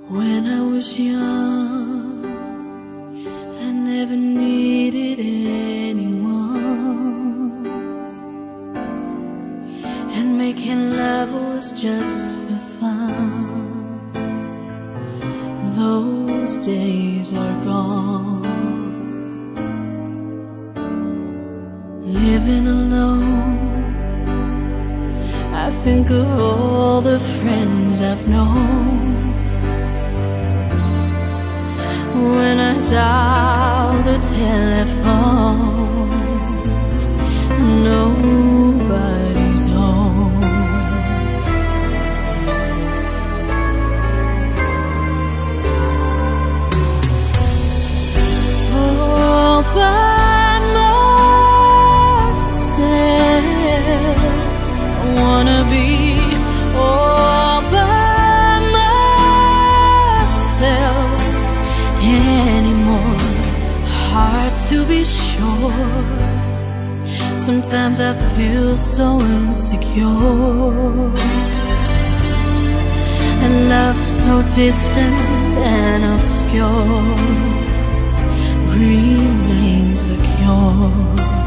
When I was young, I never needed anyone, and making love was just for fun. Those days are gone. Living alone, I think of all the friends I've known. When I dial the telephone, nobody's home. All by myself, don't wanna be all by myself anymore. Hard to be sure. Sometimes I feel so insecure, and love so distant and obscure remains the cure.